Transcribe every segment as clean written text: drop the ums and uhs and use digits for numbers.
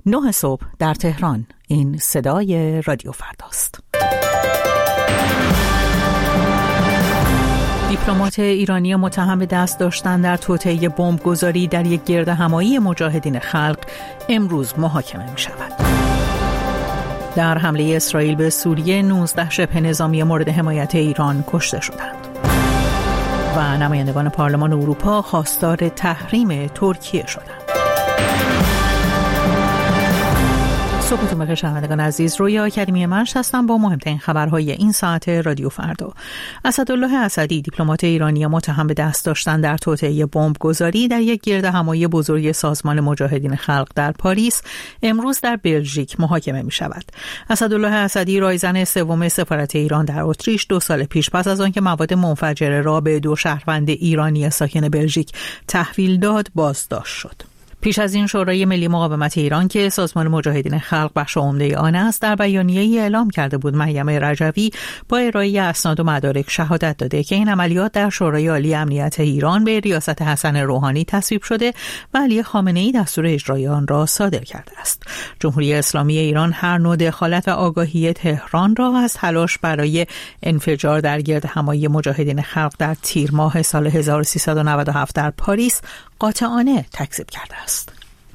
9 صبح در تهران. این صدای رادیو فرداست. دیپلمات ایرانی متهم به دست داشتن در توطئه بمبگذاری در یک گردهمایی مجاهدین خلق امروز محاکمه می شود. در حمله اسرائیل به سوریه 19 شبه نظامی مورد حمایت ایران کشته شدند. و نمایندگان پارلمان اروپا خواستار تحریم ترکیه شدند. صبحتون بخیر شنوندگان عزیز، رویا کریمی منش هستم با مهمترین خبرهای این ساعت رادیو فردا. اسدالله اسدی، دیپلمات ایرانی متهم به دست داشتن در توطئه بمبگذاری در یک گردهمایی بزرگ سازمان مجاهدین خلق در پاریس، امروز در بلژیک محاکمه می شود. اسدالله اسدی، رایزن سوم سفارت ایران در اتریش 2 سال پیش پس از آنکه مواد منفجره را به 2 شهروند ایرانی ساکن بلژیک تحویل داد، بازداشت شد. پیش از این شورای ملی مقاومت ایران که سازمان مجاهدین خلق بخش عمده آن است، در بیانیه‌ای اعلام کرده بود مریم رجوی با ارائه اسناد و مدارک شهادت داده که این عملیات در شورای عالی امنیت ایران به ریاست حسن روحانی تصویب شده و علی خامنه‌ای دستور اجرای آن را صادر کرده است. جمهوری اسلامی ایران هر نوع دخالت و آگاهی تهران را از تلاش برای انفجار در گردهمایی مجاهدین خلق در تیر ماه سال 1397 در پاریس قاطعانه تکذیب کرده است.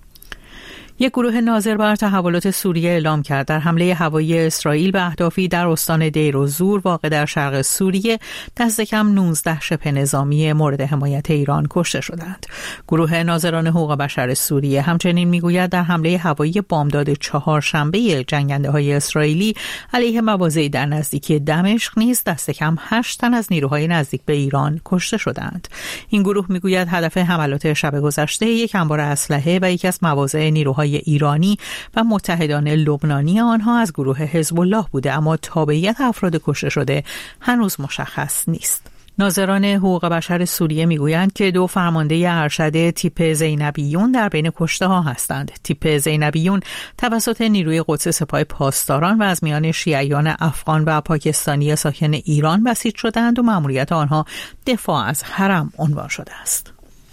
یک گروه ناظر بر تحولات سوریه اعلام کرد در حمله هوایی اسرائیل به اهدافی در استان دیر الزور واقع در شرق سوریه دست کم 19 شبه نظامی مورد حمایت ایران کشته شدند. گروه ناظران حقوق بشر سوریه همچنین میگوید در حمله هوایی بامداد 4 شنبه جنگنده‌های اسرائیلی علیه مواضعی در نزدیکی دمشق نیز دست کم 8 تن از نیروهای نزدیک به ایران کشته شدند. این گروه میگوید هدف حملات شب گذشته یک انبار اسلحه و یکی از مواضع نیروهای ایرانی و متحدان لبنانی آنها از گروه حزب الله بوده، اما تابعیت افراد کشته شده هنوز مشخص نیست. ناظران حقوق بشر سوریه میگویند که 2 فرمانده ارشد تیپ زینبیون در بین کشته ها هستند. تیپ زینبیون توسط نیروی قدس سپاه پاسداران و از میان شیعیان افغان و پاکستانی ساکن ایران بسیج شدند و مأموریت آنها دفاع از حرم عنوان شده است.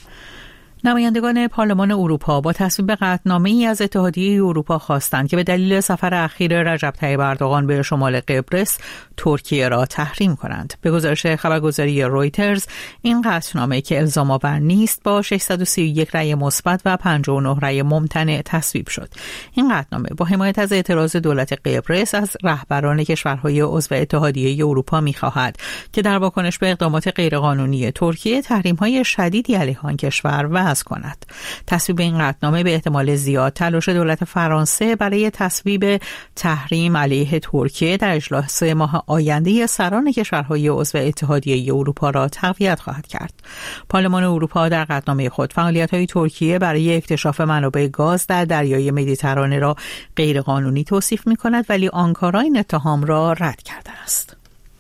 نمایندگان پارلمان اروپا با تصویب قطعنامه‌ای از اتحادیه اروپا خواستند که به دلیل سفر اخیر رجب طیب اردوغان به شمال قبرس ترکیه را تحریم کنند. به گزارش خبرگزاری رویترز، این قطعنامه که الزام‌آور نیست با 631 رأی مثبت و 59 رأی ممتنع تصویب شد. این قطعنامه با حمایت از اعتراض دولت قبرس از رهبران کشورهای عضو اتحادیه اروپا می‌خواهد که در واکنش به اقدامات غیرقانونی ترکیه تحریم‌های شدیدی علیه آن کشور وضع کند. تصویب این قطعنامه به احتمال زیاد تلاش دولت فرانسه برای تصویب تحریم علیه ترکیه در اجلاس ماه آینده سران کشورهای عضو اتحادیه اروپا را تقویت خواهد کرد. پارلمان اروپا در قطعنامه خود فعالیت‌های ترکیه برای اکتشاف منابع گاز در دریای مدیترانه را غیرقانونی توصیف می‌کند، ولی آنکارا این اتهام را رد کرده است.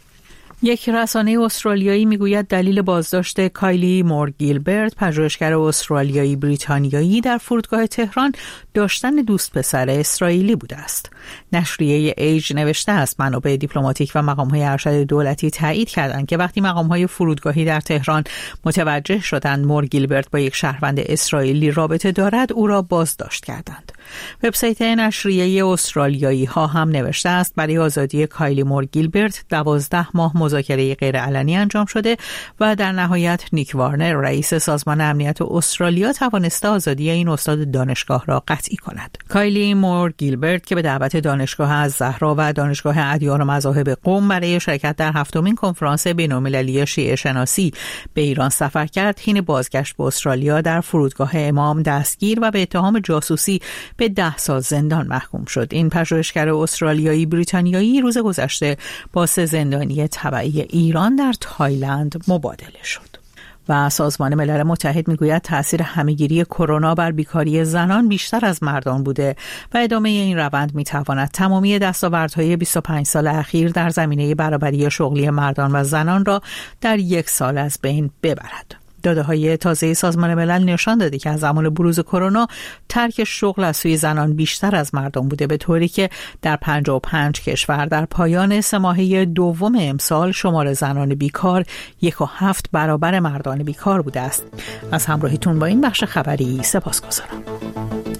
یک رسانه استرالیایی میگوید دلیل بازداشت کایلی مور گیلبرت، پژوهشگر استرالیایی بریتانیایی، در فرودگاه تهران داشتن دوست پسر اسرائیلی بوده است. نشریه ایج نوشته است منابع دیپلماتیک و مقام‌های ارشد دولتی تایید کردند که وقتی مقام‌های فرودگاهی در تهران متوجه شدند مور گیلبرت با یک شهروند اسرائیلی رابطه دارد، او را بازداشت کردند. وبسایت نشریه استرالیایی ها هم نوشته است برای آزادی کایلی مور گیلبرت 12 ماه مذاکره غیرعلنی انجام شده و در نهایت نیک وارنر، رئیس سازمان امنیت استرالیا، توانسته آزادی این استاد دانشگاه را قطعی کند. کایلی مور گیلبرت که به دعوت دانشگاه الزهرا و دانشگاه ادیان و مذاهب قم برای شرکت در 7مین کنفرانس بین‌المللی شیعه شناسی به ایران سفر کرد، حین بازگشت به استرالیا در فرودگاه امام دستگیر و به اتهام جاسوسی به 10 سال زندان محکوم شد. این پژوهشگر استرالیایی بریتانیایی روز گذشته با 3 زندانی تبعی ایران در تایلند مبادله شد. و سازمان ملل متحد میگوید تأثیر همه‌گیری کرونا بر بیکاری زنان بیشتر از مردان بوده و ادامه این روند میتواند تمامی دستاوردهای 25 سال اخیر در زمینه برابری شغلی مردان و زنان را در 1 سال از بین ببرد. داده‌های تازه سازمان ملل نشان داده که از زمان بروز کرونا ترک شغل از سوی زنان بیشتر از مردم بوده، به طوری که در 55 کشور در پایان 3 ماهه دوم امسال شمار زنان بیکار 1.7 برابر مردان بیکار بوده است. از همراهیتون با این بخش خبری سپاسگزارم.